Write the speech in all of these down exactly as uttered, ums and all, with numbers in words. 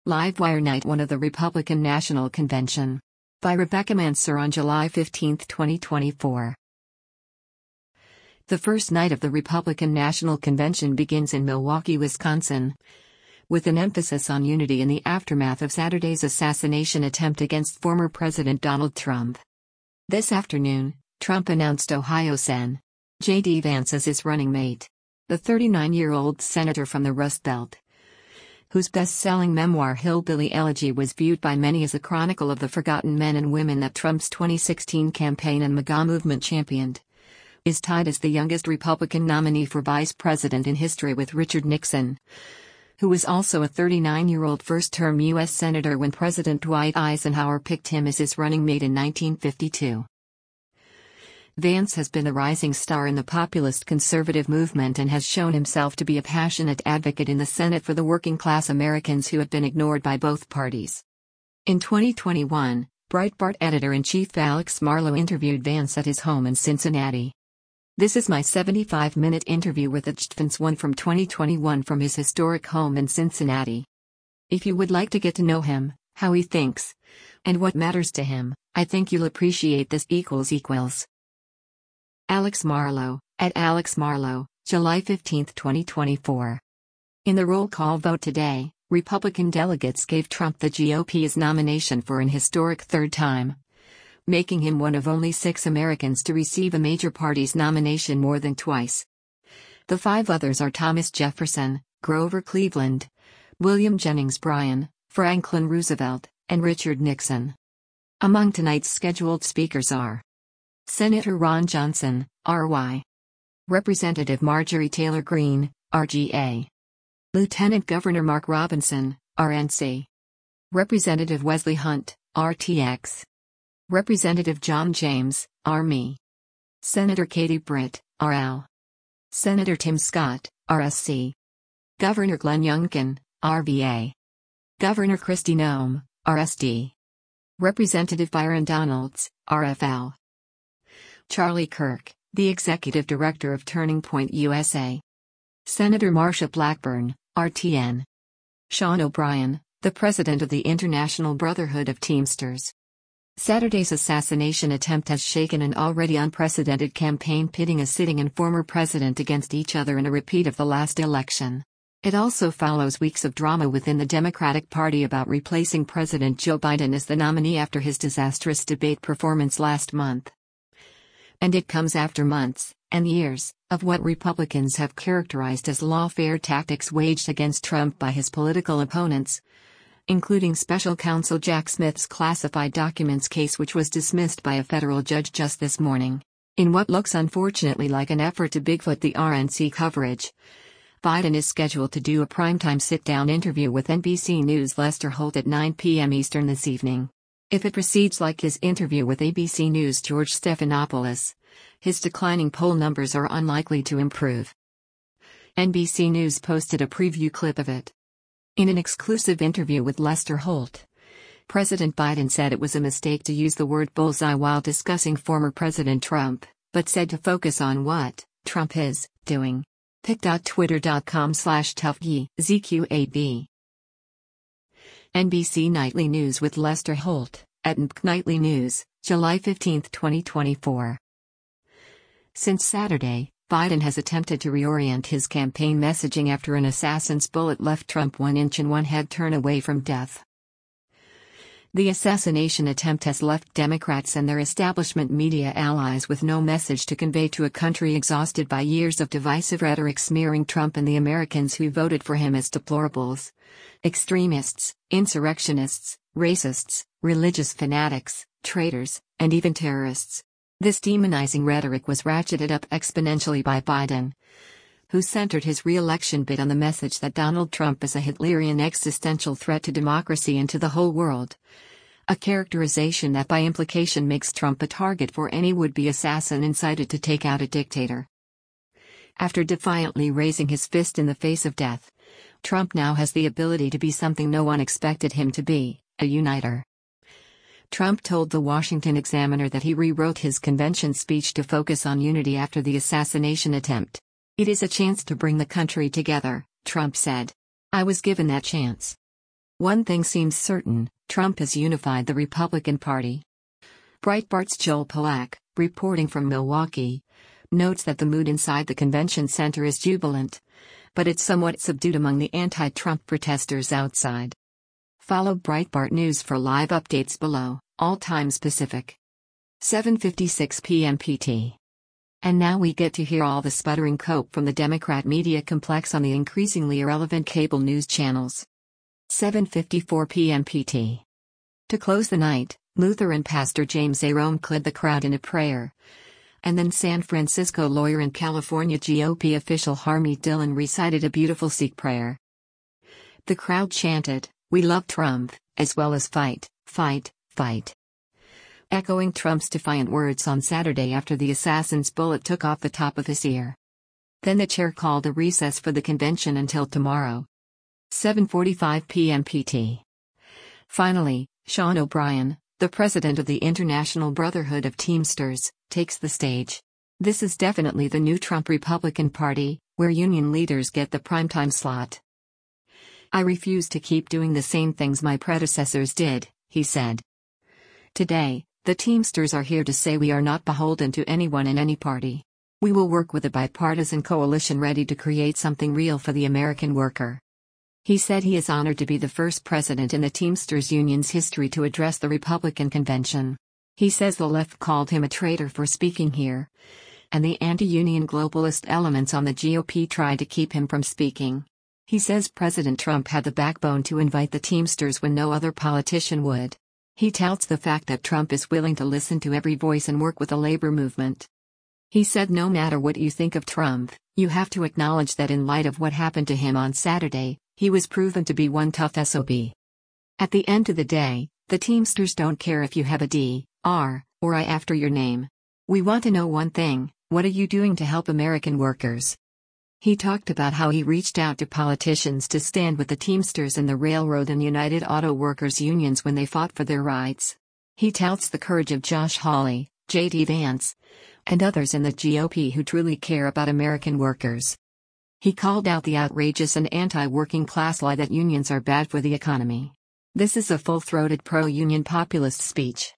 Livewire Night one of the Republican National Convention. By Rebecca Mansour on July fifteenth, twenty twenty-four. The first night of the Republican National Convention begins in Milwaukee, Wisconsin, with an emphasis on unity in the aftermath of Saturday's assassination attempt against former President Donald Trump. This afternoon, Trump announced Ohio Sen. J D Vance as his running mate. The thirty-nine-year-old senator from the Rust Belt, whose best-selling memoir Hillbilly Elegy was viewed by many as a chronicle of the forgotten men and women that Trump's twenty sixteen campaign and MAGA movement championed, is tied as the youngest Republican nominee for vice president in history with Richard Nixon, who was also a thirty-nine-year-old first-term U S senator when President Dwight Eisenhower picked him as his running mate in nineteen fifty-two. Vance has been a rising star in the populist conservative movement and has shown himself to be a passionate advocate in the Senate for the working-class Americans who have been ignored by both parties. In twenty twenty-one, Breitbart editor-in-chief Alex Marlow interviewed Vance at his home in Cincinnati. This is my seventy-five minute interview with Vance one from twenty twenty-one from his historic home in Cincinnati. If you would like to get to know him, how he thinks, and what matters to him, I think you'll appreciate this equals equals. Alex Marlow, at Alex Marlow, July fifteenth, twenty twenty-four. In the roll call vote today, Republican delegates gave Trump the G O P's nomination for an historic third time, making him one of only six Americans to receive a major party's nomination more than twice. The five others are Thomas Jefferson, Grover Cleveland, William Jennings Bryan, Franklin Roosevelt, and Richard Nixon. Among tonight's scheduled speakers are Senator Ron Johnson, R Y Representative Marjorie Taylor Greene, R G A Lieutenant Governor Mark Robinson, R N C Representative Wesley Hunt, R T X Representative John James, R M E Senator Katie Britt, R L Senator Tim Scott, R S C Governor Glenn Youngkin, R V A Governor Kristi Noem, R S D Representative Byron Donalds, R F L Charlie Kirk, the Executive Director of Turning Point U S A Senator Marsha Blackburn, R T N Sean O'Brien, the President of the International Brotherhood of Teamsters. Saturday's assassination attempt has shaken an already unprecedented campaign pitting a sitting and former president against each other in a repeat of the last election. It also follows weeks of drama within the Democratic Party about replacing President Joe Biden as the nominee after his disastrous debate performance last month. And it comes after months, and years, of what Republicans have characterized as lawfare tactics waged against Trump by his political opponents, including Special Counsel Jack Smith's classified documents case, which was dismissed by a federal judge just this morning. In what looks unfortunately like an effort to Bigfoot the R N C coverage, Biden is scheduled to do a primetime sit-down interview with N B C News' Lester Holt at nine p m Eastern this evening. If it proceeds like his interview with A B C News' George Stephanopoulos, his declining poll numbers are unlikely to improve. N B C News posted a preview clip of it. In an exclusive interview with Lester Holt, President Biden said it was a mistake to use the word bullseye while discussing former President Trump, but said to focus on what Trump is doing. pic dot twitter dot com slash toughye Z Q A B. N B C Nightly News with Lester Holt, at N B C Nightly News, July fifteenth, twenty twenty-four. Since Saturday, Biden has attempted to reorient his campaign messaging after an assassin's bullet left Trump one inch and one head turn away from death. The assassination attempt has left Democrats and their establishment media allies with no message to convey to a country exhausted by years of divisive rhetoric smearing Trump and the Americans who voted for him as deplorables, extremists, insurrectionists, racists, religious fanatics, traitors, and even terrorists. This demonizing rhetoric was ratcheted up exponentially by Biden, who centered his re-election bid on the message that Donald Trump is a Hitlerian existential threat to democracy and to the whole world, a characterization that by implication makes Trump a target for any would-be assassin incited to take out a dictator. After defiantly raising his fist in the face of death, Trump now has the ability to be something no one expected him to be, a uniter. Trump told the Washington Examiner that he rewrote his convention speech to focus on unity after the assassination attempt. "It is a chance to bring the country together," Trump said. "I was given that chance. One thing seems certain: Trump has unified the Republican Party. Breitbart's Joel Pollack, reporting from Milwaukee, notes that the mood inside the convention center is jubilant, but it's somewhat subdued among the anti-Trump protesters outside. Follow Breitbart News for live updates below, all times Pacific. seven fifty-six p m P T. And now we get to hear all the sputtering cope from the Democrat media complex on the increasingly irrelevant cable news channels. seven fifty-four p m P T. To close the night, Lutheran pastor James A. Rome led the crowd in a prayer. And then San Francisco lawyer and California G O P official Harmeet Dillon recited a beautiful Sikh prayer. The crowd chanted, "We love Trump," as well as "Fight, fight, fight," echoing Trump's defiant words on Saturday after the assassin's bullet took off the top of his ear. Then the chair called a recess for the convention until tomorrow. seven forty-five p m P T. Finally, Sean O'Brien, the president of the International Brotherhood of Teamsters, takes the stage. This is definitely the new Trump Republican Party, where union leaders get the primetime slot. "I refuse to keep doing the same things my predecessors did," he said. "Today, the Teamsters are here to say we are not beholden to anyone in any party. We will work with a bipartisan coalition ready to create something real for the American worker." He said he is honored to be the first president in the Teamsters Union's history to address the Republican convention. He says the left called him a traitor for speaking here, and the anti-union globalist elements on the G O P tried to keep him from speaking. He says President Trump had the backbone to invite the Teamsters when no other politician would. He touts the fact that Trump is willing to listen to every voice and work with the labor movement. He said no matter what you think of Trump, you have to acknowledge that in light of what happened to him on Saturday, he was proven to be one tough S O B. At the end of the day, the Teamsters don't care if you have a D, R, or I after your name. We want to know one thing: what are you doing to help American workers? He talked about how he reached out to politicians to stand with the Teamsters and the Railroad and United Auto Workers unions when they fought for their rights. He touts the courage of Josh Hawley, J D Vance, and others in the G O P who truly care about American workers. He called out the outrageous and anti-working class lie that unions are bad for the economy. This is a full-throated pro-union populist speech.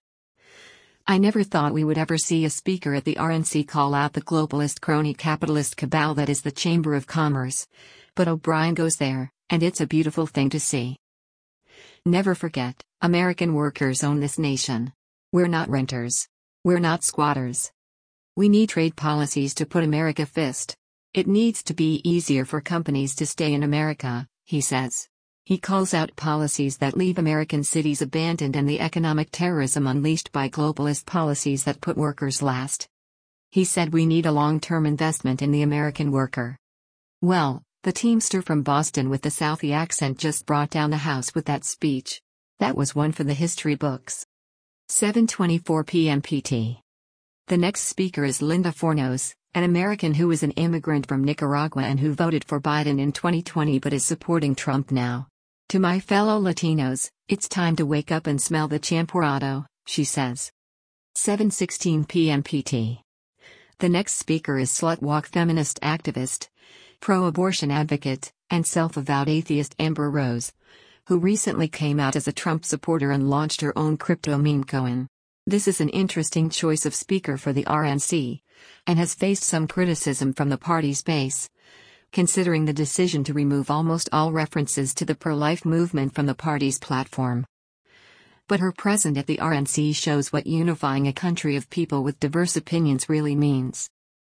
I never thought we would ever see a speaker at the R N C call out the globalist crony capitalist cabal that is the Chamber of Commerce, but O'Brien goes there, and it's a beautiful thing to see. Never forget, American workers own this nation. We're not renters. We're not squatters. We need trade policies to put America first. It needs to be easier for companies to stay in America, he says. He calls out policies that leave American cities abandoned and the economic terrorism unleashed by globalist policies that put workers last. He said we need a long-term investment in the American worker. Well, the Teamster from Boston with the Southie accent just brought down the house with that speech. That was one for the history books. seven twenty-four p m P T. The next speaker is Linda Fornos, an American who is an immigrant from Nicaragua and who voted for Biden in twenty twenty but is supporting Trump now. "To my fellow Latinos, it's time to wake up and smell the champurrado," she says. seven sixteen p m P T. The next speaker is slut-walk feminist activist, pro-abortion advocate, and self-avowed atheist Amber Rose, who recently came out as a Trump supporter and launched her own crypto meme coin. This is an interesting choice of speaker for the R N C, and has faced some criticism from the party's base, considering the decision to remove almost all references to the pro-life movement from the party's platform. But her presence at the R N C shows what unifying a country of people with diverse opinions really means.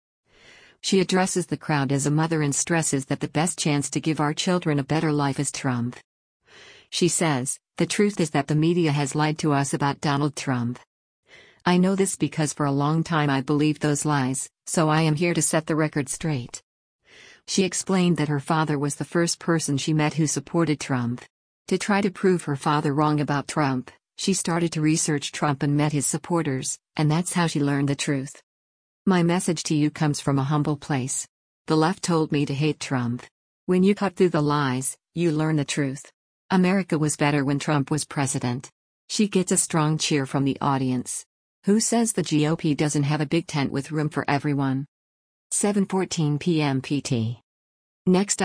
She addresses the crowd as a mother and stresses that the best chance to give our children a better life is Trump. She says, "The truth is that the media has lied to us about Donald Trump. I know this because for a long time I believed those lies, so I am here to set the record straight." She explained that her father was the first person she met who supported Trump. To try to prove her father wrong about Trump, she started to research Trump and met his supporters, and that's how she learned the truth. "My message to you comes from a humble place. The left told me to hate Trump. When you cut through the lies, you learn the truth. America was better when Trump was president." She gets a strong cheer from the audience. Who says the G O P doesn't have a big tent with room for everyone? seven fourteen p m P T. Next up,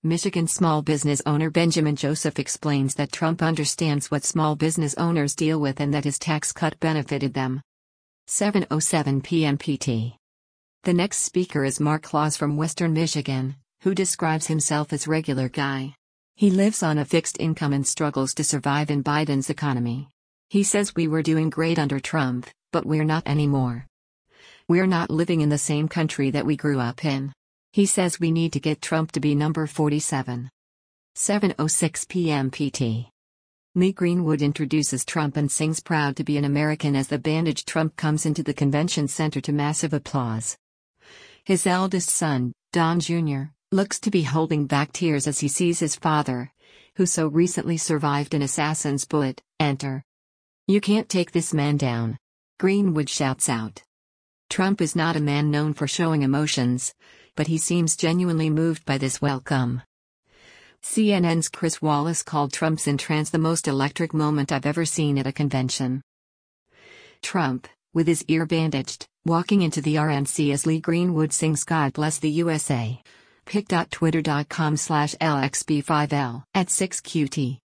Michigan small business owner Benjamin Joseph explains that Trump understands what small business owners deal with and that his tax cut benefited them. seven oh seven p m P T. The next speaker is Mark Claus from Western Michigan, who describes himself as regular guy. He lives on a fixed income and struggles to survive in Biden's economy. He says we were doing great under Trump, but we're not anymore. We're not living in the same country that we grew up in. He says we need to get Trump to be number forty-seven. seven oh six p m P T. Lee Greenwood introduces Trump and sings Proud to be an American as the bandaged Trump comes into the convention center to massive applause. His eldest son, Don Junior, looks to be holding back tears as he sees his father, who so recently survived an assassin's bullet, enter. "You can't take this man down," Greenwood shouts out. Trump is not a man known for showing emotions, but he seems genuinely moved by this welcome. C N N's Chris Wallace called Trump's entrance the most electric moment I've ever seen at a convention. Trump, with his ear bandaged, walking into the R N C as Lee Greenwood sings God Bless the U S A. pic dot twitter dot com slash L X B five L at six Q T.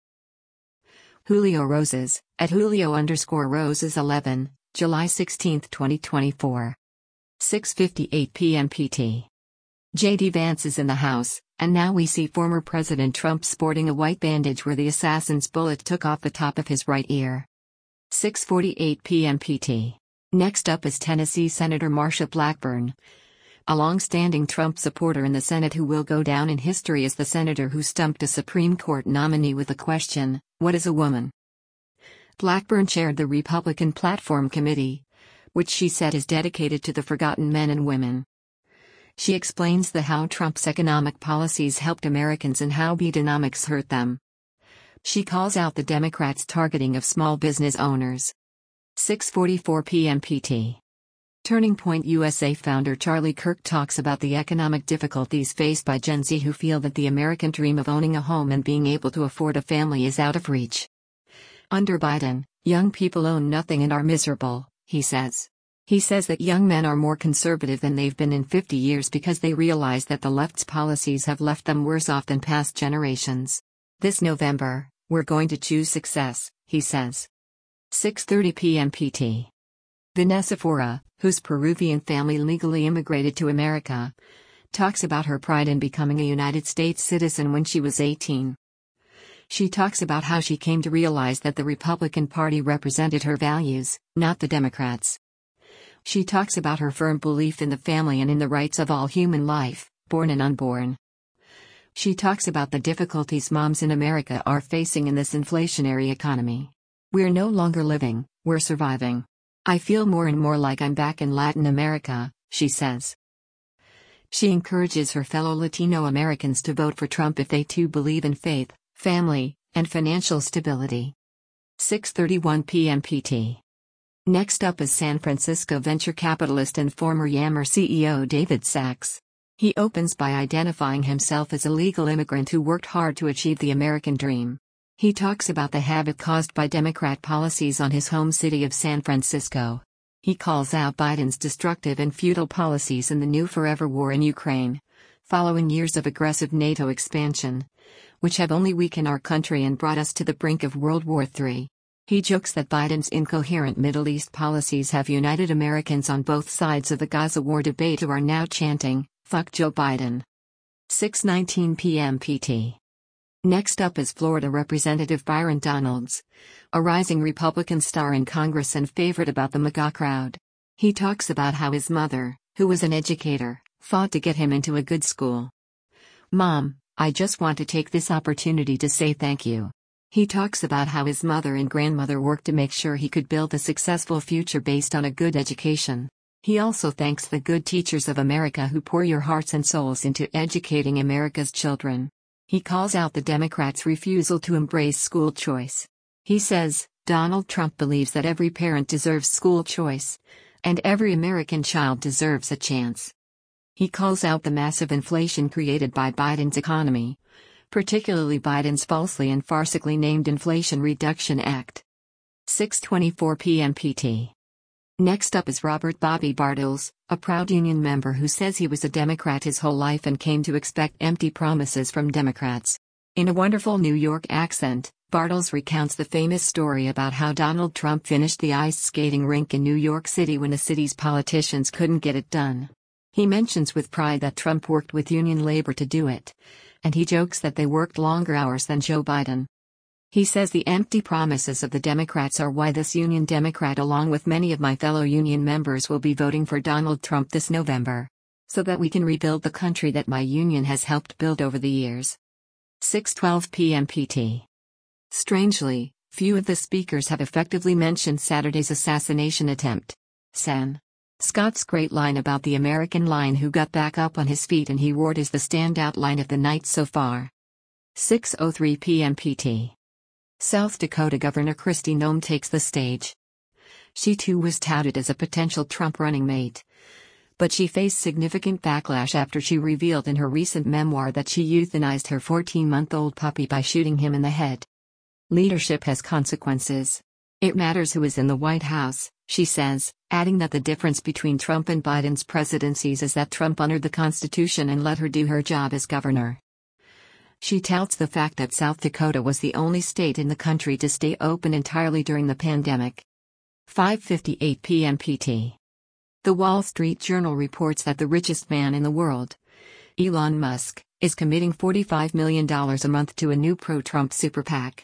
Julio Roses, at Julio underscore Roses eleven, July sixteenth twenty twenty-four. six fifty-eight p m P T. J D Vance is in the house, and now we see former President Trump sporting a white bandage where the assassin's bullet took off the top of his right ear. six forty-eight p m P T. Next up is Tennessee Senator Marsha Blackburn, a long-standing Trump supporter in the Senate who will go down in history as the senator who stumped a Supreme Court nominee with the question, "What is a woman?" Blackburn chaired the Republican Platform Committee, which she said is dedicated to the forgotten men and women. She explains the how Trump's economic policies helped Americans and how Bidenomics hurt them. She calls out the Democrats' targeting of small business owners. six forty-four p m P T. Turning Point U S A founder Charlie Kirk talks about the economic difficulties faced by Gen Z who feel that the American dream of owning a home and being able to afford a family is out of reach. Under Biden, young people own nothing and are miserable, he says. He says that young men are more conservative than they've been in fifty years because they realize that the left's policies have left them worse off than past generations. This November, we're going to choose success, he says. six thirty p m P T. Vanessa Fora, whose Peruvian family legally immigrated to America, talks about her pride in becoming a United States citizen when she was eighteen. She talks about how she came to realize that the Republican Party represented her values, not the Democrats. She talks about her firm belief in the family and in the rights of all human life, born and unborn. She talks about the difficulties moms in America are facing in this inflationary economy. "We're no longer living, we're surviving. I feel more and more like I'm back in Latin America," she says. She encourages her fellow Latino Americans to vote for Trump if they too believe in faith, family, and financial stability. six thirty-one p m P T. Next up is San Francisco venture capitalist and former Yammer C E O David Sacks. He opens by identifying himself as a legal immigrant who worked hard to achieve the American dream. He talks about the havoc caused by Democrat policies on his home city of San Francisco. He calls out Biden's destructive and futile policies in the new forever war in Ukraine, following years of aggressive NATO expansion, which have only weakened our country and brought us to the brink of World War Three. He jokes that Biden's incoherent Middle East policies have united Americans on both sides of the Gaza war debate who are now chanting, "Fuck Joe Biden." six nineteen p m P T. Next up is Florida Representative Byron Donalds, a rising Republican star in Congress and favorite about the MAGA crowd. He talks about how his mother, who was an educator, fought to get him into a good school. "Mom, I just want to take this opportunity to say thank you." He talks about how his mother and grandmother worked to make sure he could build a successful future based on a good education. He also thanks the good teachers of America who pour your hearts and souls into educating America's children. He calls out the Democrats' refusal to embrace school choice. He says, Donald Trump believes that every parent deserves school choice, and every American child deserves a chance. He calls out the massive inflation created by Biden's economy, particularly Biden's falsely and farcically named Inflation Reduction Act. six twenty-four p m P T. Next up is Robert Bobby Bartels, a proud union member who says he was a Democrat his whole life and came to expect empty promises from Democrats. In a wonderful New York accent, Bartels recounts the famous story about how Donald Trump finished the ice skating rink in New York City when the city's politicians couldn't get it done. He mentions with pride that Trump worked with union labor to do it, and he jokes that they worked longer hours than Joe Biden. He says the empty promises of the Democrats are why this union Democrat along with many of my fellow union members will be voting for Donald Trump this November. So that we can rebuild the country that my union has helped build over the years. six twelve p m P T. Strangely, few of the speakers have effectively mentioned Saturday's assassination attempt. Sen. Scott's great line about the American lion who got back up on his feet and he roared is the standout line of the night so far. six oh three p m P T. South Dakota Governor Kristi Noem takes the stage. She too was touted as a potential Trump running mate. But she faced significant backlash after she revealed in her recent memoir that she euthanized her fourteen-month-old puppy by shooting him in the head. Leadership has consequences. It matters who is in the White House, she says, adding that the difference between Trump and Biden's presidencies is that Trump honored the Constitution and let her do her job as governor. She touts the fact that South Dakota was the only state in the country to stay open entirely during the pandemic. five fifty-eight p m P T. The Wall Street Journal reports that the richest man in the world, Elon Musk, is committing forty-five million dollars a month to a new pro-Trump super PAC.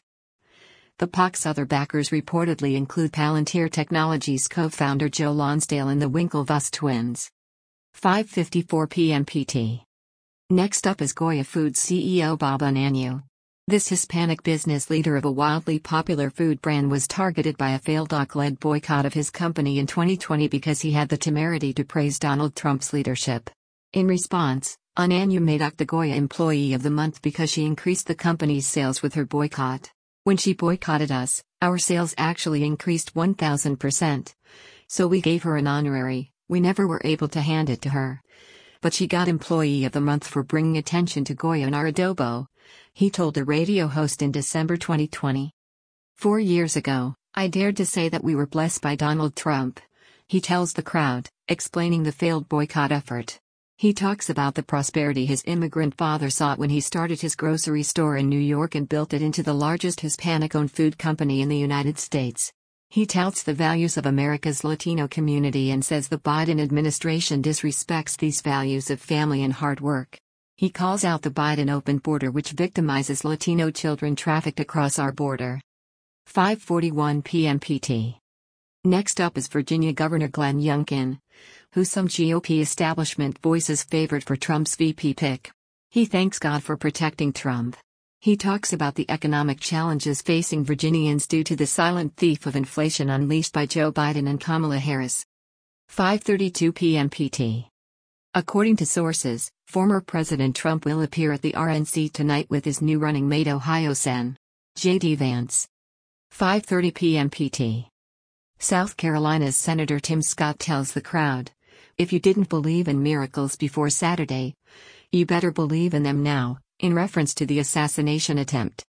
The PAC's other backers reportedly include Palantir Technologies co-founder Joe Lonsdale and the Winklevoss twins. five fifty-four p m P T. Next up is Goya Foods C E O Bob Unanue. This Hispanic business leader of a wildly popular food brand was targeted by a failed D O C-led boycott of his company in twenty twenty because he had the temerity to praise Donald Trump's leadership. In response, Unanue made D O C the Goya Employee of the Month because she increased the company's sales with her boycott. When she boycotted us, our sales actually increased one thousand percent. So we gave her an honorary. We never were able to hand it to her. But she got Employee of the Month for bringing attention to Goya and our adobo, he told a radio host in December twenty twenty. Four years ago, I dared to say that we were blessed by Donald Trump, he tells the crowd, explaining the failed boycott effort. He talks about the prosperity his immigrant father sought when he started his grocery store in New York and built it into the largest Hispanic-owned food company in the United States. He touts the values of America's Latino community and says the Biden administration disrespects these values of family and hard work. He calls out the Biden open border which victimizes Latino children trafficked across our border. five forty-one p m P T. Next up is Virginia Governor Glenn Youngkin, who some G O P establishment voices favored for Trump's V P pick. He thanks God for protecting Trump. He talks about the economic challenges facing Virginians due to the silent thief of inflation unleashed by Joe Biden and Kamala Harris. five thirty-two p m P T. According to sources, former President Trump will appear at the R N C tonight with his new running mate Ohio Sen. J D Vance. five thirty p m P T. South Carolina's Senator Tim Scott tells the crowd, "If you didn't believe in miracles before Saturday, you better believe in them now," in reference to the assassination attempt.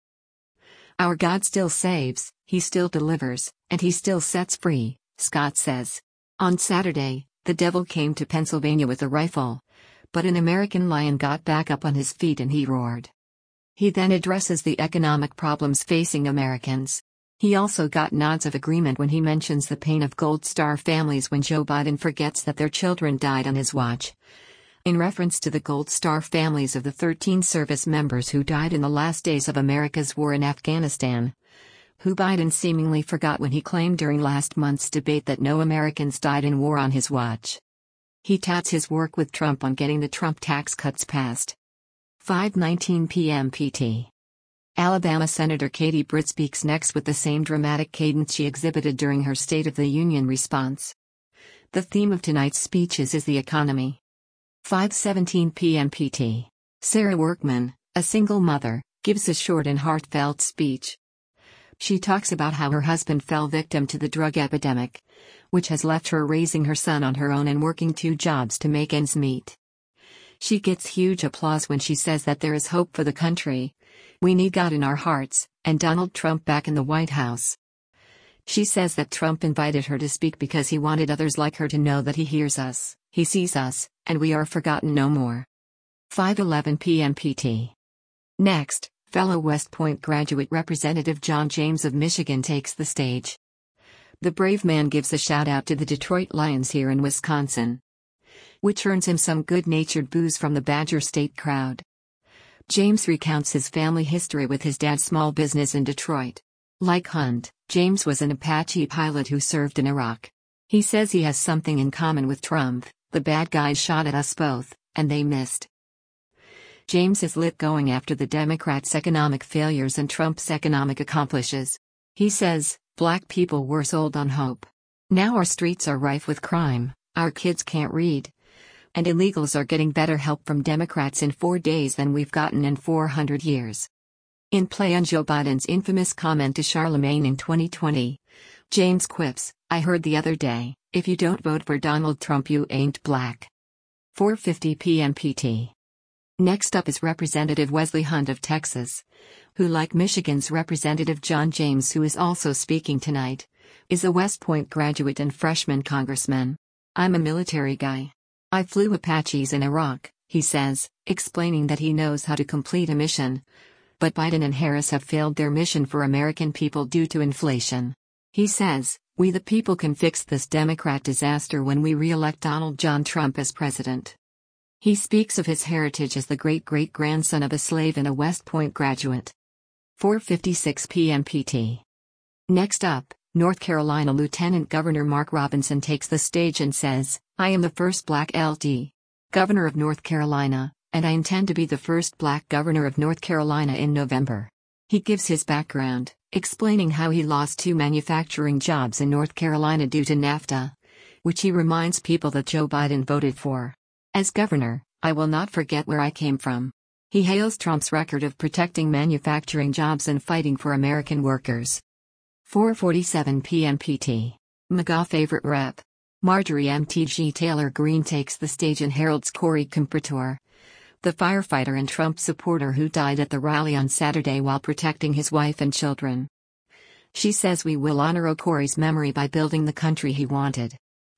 "Our God still saves, He still delivers, and He still sets free," Scott says. On Saturday, the devil came to Pennsylvania with a rifle, but an American lion got back up on his feet and he roared. He then addresses the economic problems facing Americans. He also got nods of agreement when he mentions the pain of Gold Star families when Joe Biden forgets that their children died on his watch. In reference to the Gold Star families of the thirteen service members who died in the last days of America's war in Afghanistan, who Biden seemingly forgot when he claimed during last month's debate that no Americans died in war on his watch. He touts his work with Trump on getting the Trump tax cuts passed. five nineteen p m P T. Alabama Senator Katie Britt speaks next with the same dramatic cadence she exhibited during her State of the Union response. The theme of tonight's speeches is the economy. five seventeen p m P T. Sarah Workman, a single mother, gives a short and heartfelt speech. She talks about how her husband fell victim to the drug epidemic, which has left her raising her son on her own and working two jobs to make ends meet. She gets huge applause when she says that there is hope for the country. We need God in our hearts, and Donald Trump back in the White House. She says that Trump invited her to speak because he wanted others like her to know that he hears us, he sees us, and we are forgotten no more. five eleven p m P T. Next, fellow West Point graduate Representative John James of Michigan takes the stage. The brave man gives a shout-out to the Detroit Lions here in Wisconsin, which earns him some good-natured boos from the Badger State crowd. James recounts his family history with his dad's small business in Detroit. Like Hunt, James was an Apache pilot who served in Iraq. He says he has something in common with Trump: the bad guys shot at us both, and they missed. James is lit going after the Democrats' economic failures and Trump's economic accomplishes. He says, "Black people were sold on hope. Now our streets are rife with crime, our kids can't read, and illegals are getting better help from Democrats in four days than we've gotten in four hundred years." In play on Joe Biden's infamous comment to Charlemagne in twenty twenty, James quips, "I heard the other day, if you don't vote for Donald Trump you ain't black." four fifty p m P T. Next up is Representative Wesley Hunt of Texas, who, like Michigan's Representative John James, who is also speaking tonight, is a West Point graduate and freshman congressman. "I'm a military guy. I flew Apaches in Iraq," he says, explaining that he knows how to complete a mission. But Biden and Harris have failed their mission for American people due to inflation. He says, "We the people can fix this Democrat disaster when we re-elect Donald John Trump as president." He speaks of his heritage as the great-great-grandson of a slave and a West Point graduate. four fifty-six p m P T. Next up, North Carolina Lieutenant Governor Mark Robinson takes the stage and says, "I am the first black Lieutenant Governor of North Carolina, and I intend to be the first black governor of North Carolina in November." He gives his background, explaining how he lost two manufacturing jobs in North Carolina due to NAFTA, which he reminds people that Joe Biden voted for. "As governor, I will not forget where I came from." He hails Trump's record of protecting manufacturing jobs and fighting for American workers. four forty-seven p m P T. MAGA favorite rep. Marjorie M T G. Taylor Greene takes the stage and heralds Corey Comprator, the firefighter and Trump supporter who died at the rally on Saturday while protecting his wife and children. She says we will honor Corey's memory by building the country he wanted.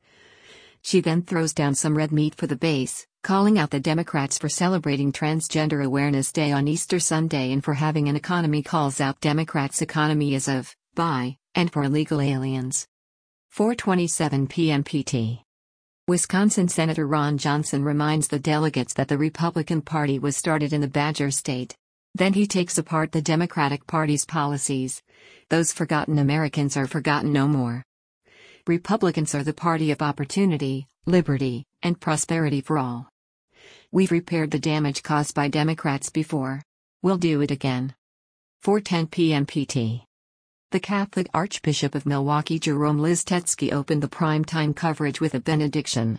She then throws down some red meat for the base, calling out the Democrats for celebrating Transgender Awareness Day on Easter Sunday and for having an economy calls out Democrats' economy as of, by, and for illegal aliens. four twenty-seven p m P T. Wisconsin Senator Ron Johnson reminds the delegates that the Republican Party was started in the Badger State. Then he takes apart the Democratic Party's policies. "Those forgotten Americans are forgotten no more. Republicans are the party of opportunity, liberty, and prosperity for all. We've repaired the damage caused by Democrats before. We'll do it again." four ten p m P T. The Catholic Archbishop of Milwaukee Jerome Listetsky opened the primetime coverage with a benediction.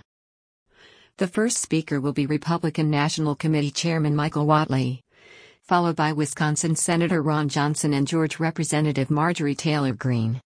The first speaker will be Republican National Committee Chairman Michael Whatley, followed by Wisconsin Senator Ron Johnson and Georgia Representative Marjorie Taylor Greene.